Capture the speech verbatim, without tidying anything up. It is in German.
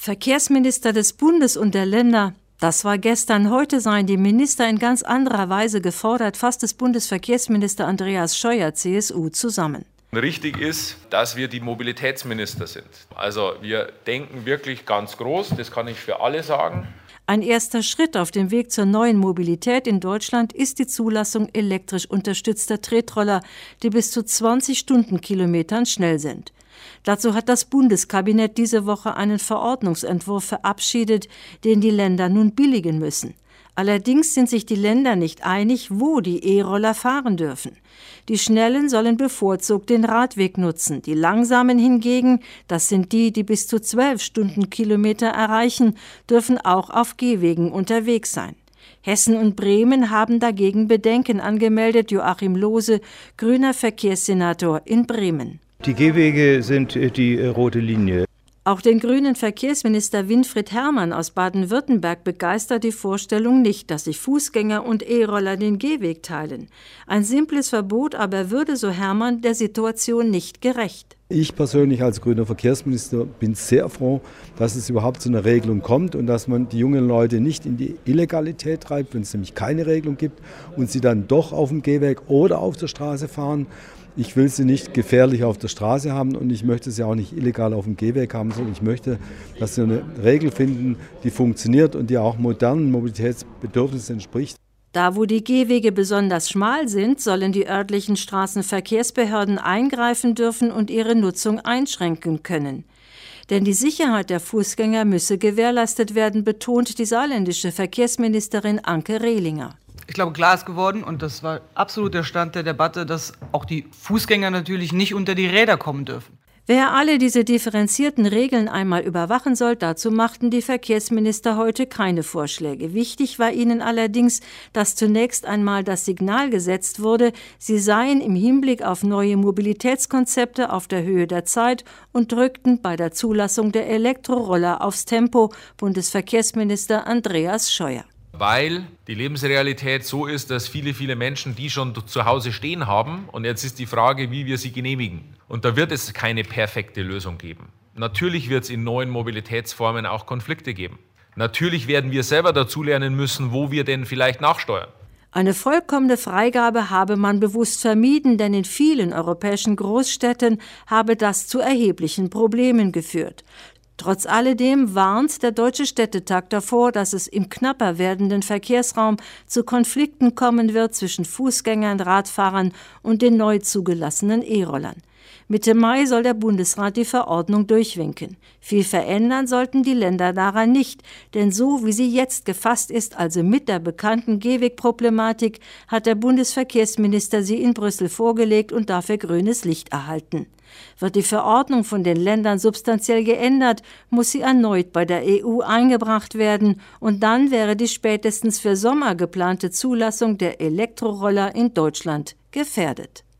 Verkehrsminister des Bundes und der Länder, das war gestern. Heute seien die Minister in ganz anderer Weise gefordert, fasst es Bundesverkehrsminister Andreas Scheuer, C S U, zusammen. Richtig ist, dass wir die Mobilitätsminister sind. Also wir denken wirklich ganz groß, das kann ich für alle sagen. Ein erster Schritt auf dem Weg zur neuen Mobilität in Deutschland ist die Zulassung elektrisch unterstützter Tretroller, die bis zu zwanzig Stundenkilometern schnell sind. Dazu hat das Bundeskabinett diese Woche einen Verordnungsentwurf verabschiedet, den die Länder nun billigen müssen. Allerdings sind sich die Länder nicht einig, wo die E-Roller fahren dürfen. Die Schnellen sollen bevorzugt den Radweg nutzen, die Langsamen hingegen, das sind die, die bis zu zwölf Stundenkilometer erreichen, dürfen auch auf Gehwegen unterwegs sein. Hessen und Bremen haben dagegen Bedenken angemeldet, Joachim Lohse, grüner Verkehrssenator in Bremen. Die Gehwege sind die rote Linie. Auch den grünen Verkehrsminister Winfried Herrmann aus Baden-Württemberg begeistert die Vorstellung nicht, dass sich Fußgänger und E-Roller den Gehweg teilen. Ein simples Verbot aber würde, so Herrmann, der Situation nicht gerecht. Ich persönlich als grüner Verkehrsminister bin sehr froh, dass es überhaupt zu einer Regelung kommt und dass man die jungen Leute nicht in die Illegalität treibt, wenn es nämlich keine Regelung gibt und sie dann doch auf dem Gehweg oder auf der Straße fahren. Ich will sie nicht gefährlich auf der Straße haben und ich möchte sie auch nicht illegal auf dem Gehweg haben, sondern ich möchte, dass sie eine Regel finden, die funktioniert und die auch modernen Mobilitätsbedürfnissen entspricht. Da, wo die Gehwege besonders schmal sind, sollen die örtlichen Straßenverkehrsbehörden eingreifen dürfen und ihre Nutzung einschränken können. Denn die Sicherheit der Fußgänger müsse gewährleistet werden, betont die saarländische Verkehrsministerin Anke Rehlinger. Ich glaube, klar ist geworden, und das war absolut der Stand der Debatte, dass auch die Fußgänger natürlich nicht unter die Räder kommen dürfen. Wer alle diese differenzierten Regeln einmal überwachen soll, dazu machten die Verkehrsminister heute keine Vorschläge. Wichtig war ihnen allerdings, dass zunächst einmal das Signal gesetzt wurde, sie seien im Hinblick auf neue Mobilitätskonzepte auf der Höhe der Zeit und drückten bei der Zulassung der Elektroroller aufs Tempo, Bundesverkehrsminister Andreas Scheuer. Weil die Lebensrealität so ist, dass viele, viele Menschen die schon zu Hause stehen haben. Und jetzt ist die Frage, wie wir sie genehmigen. Und da wird es keine perfekte Lösung geben. Natürlich wird es in neuen Mobilitätsformen auch Konflikte geben. Natürlich werden wir selber dazulernen müssen, wo wir denn vielleicht nachsteuern. Eine vollkommene Freigabe habe man bewusst vermieden, denn in vielen europäischen Großstädten habe das zu erheblichen Problemen geführt. Trotz alledem warnt der Deutsche Städtetag davor, dass es im knapper werdenden Verkehrsraum zu Konflikten kommen wird zwischen Fußgängern, Radfahrern und den neu zugelassenen E-Rollern. Mitte Mai soll der Bundesrat die Verordnung durchwinken. Viel verändern sollten die Länder daran nicht, denn so wie sie jetzt gefasst ist, also mit der bekannten Gehwegproblematik, hat der Bundesverkehrsminister sie in Brüssel vorgelegt und dafür grünes Licht erhalten. Wird die Verordnung von den Ländern substanziell geändert, muss sie erneut bei der E U eingebracht werden und dann wäre die spätestens für Sommer geplante Zulassung der Elektroroller in Deutschland gefährdet.